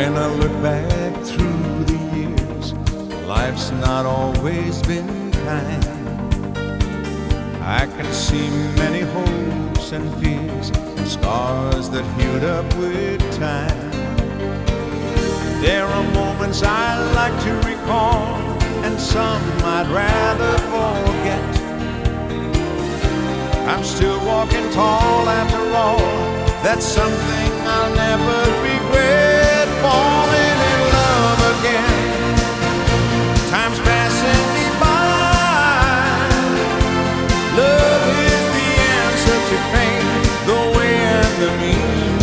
When I look back through the years, life's not always been kind. I can see many hopes and fears and scars that healed up with time. There are moments I like to recall and some I'd rather forget. I'm still walking tall after all. That's something I'll never regret.